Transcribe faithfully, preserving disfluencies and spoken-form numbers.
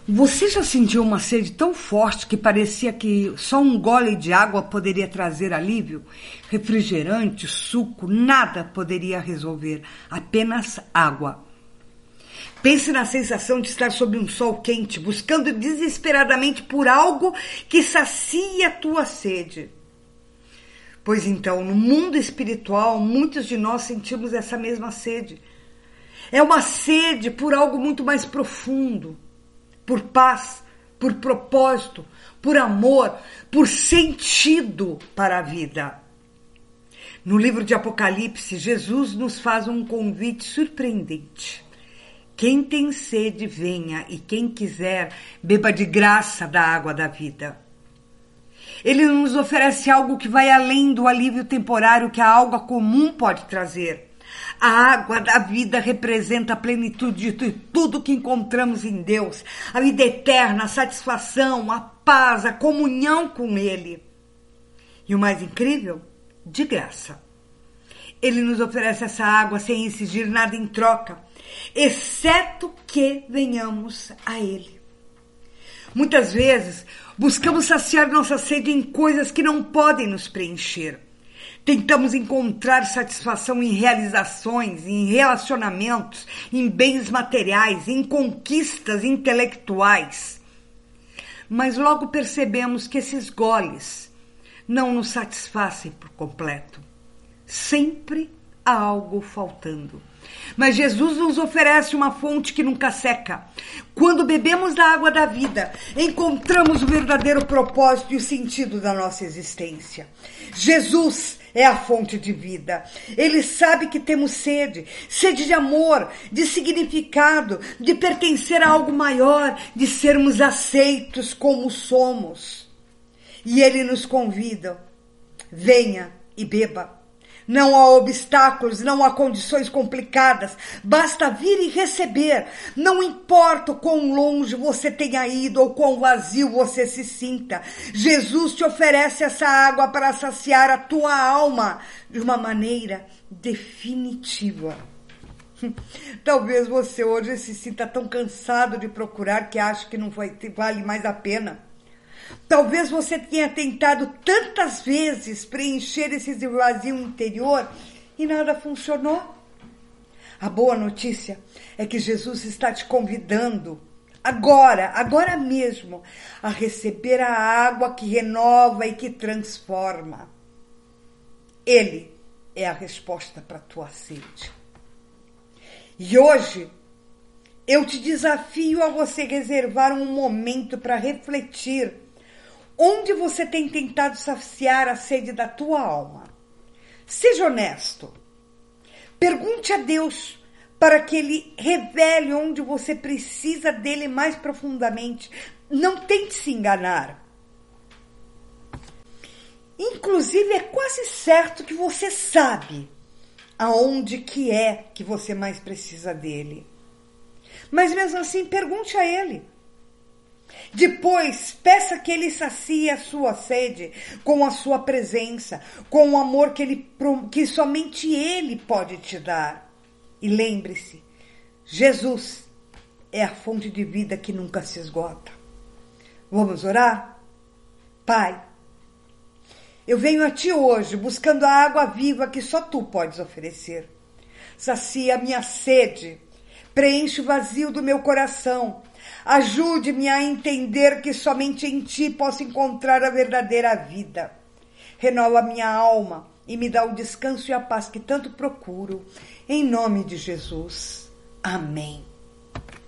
Você já sentiu uma sede tão forte que parecia que só um gole de água poderia trazer alívio? Refrigerante, suco, nada poderia resolver, apenas água. Pense na sensação de estar sob um sol quente, buscando desesperadamente por algo que sacie a tua sede. Pois então, no mundo espiritual, muitos de nós sentimos essa mesma sede. É uma sede por algo muito mais profundo, por paz, por propósito, por amor, por sentido para a vida. No livro de Apocalipse, Jesus nos faz um convite surpreendente. Quem tem sede, venha, e quem quiser, beba de graça da água da vida. Ele nos oferece algo que vai além do alívio temporário que a água comum pode trazer. A água da vida representa a plenitude de tudo que encontramos em Deus, a vida eterna, a satisfação, a paz, a comunhão com Ele. E o mais incrível, de graça. Ele nos oferece essa água sem exigir nada em troca, exceto que venhamos a Ele. Muitas vezes, buscamos saciar nossa sede em coisas que não podem nos preencher. Tentamos encontrar satisfação em realizações, em relacionamentos, em bens materiais, em conquistas intelectuais. Mas logo percebemos que esses goles não nos satisfazem por completo. Sempre há algo faltando. Mas Jesus nos oferece uma fonte que nunca seca. Quando bebemos da água da vida, encontramos o verdadeiro propósito e o sentido da nossa existência. Jesus é a fonte de vida. Ele sabe que temos sede, sede de amor, de significado, de pertencer a algo maior, de sermos aceitos como somos. E Ele nos convida, venha e beba. Não há obstáculos, não há condições complicadas, basta vir e receber. Não importa o quão longe você tenha ido ou quão vazio você se sinta. Jesus te oferece essa água para saciar a tua alma de uma maneira definitiva. Talvez você hoje se sinta tão cansado de procurar que acha que não vai, vale mais a pena. Talvez você tenha tentado tantas vezes preencher esse vazio interior e nada funcionou. A boa notícia é que Jesus está te convidando agora, agora mesmo, a receber a água que renova e que transforma. Ele é a resposta para a tua sede. E hoje eu te desafio a você reservar um momento para refletir onde você tem tentado saciar a sede da tua alma. Seja honesto. Pergunte a Deus para que Ele revele onde você precisa dele mais profundamente. Não tente se enganar. Inclusive, é quase certo que você sabe aonde que é que você mais precisa dele. Mas mesmo assim, pergunte a Ele. Depois, peça que Ele sacie a sua sede com a sua presença, com o amor que, ele, que somente Ele pode te dar. E lembre-se, Jesus é a fonte de vida que nunca se esgota. Vamos orar? Pai, eu venho a Ti hoje buscando a água viva que só Tu podes oferecer. Sacia a minha sede, preenche o vazio do meu coração. Ajude-me a entender que somente em Ti posso encontrar a verdadeira vida. Renova minha alma e me dá o descanso e a paz que tanto procuro. Em nome de Jesus. Amém.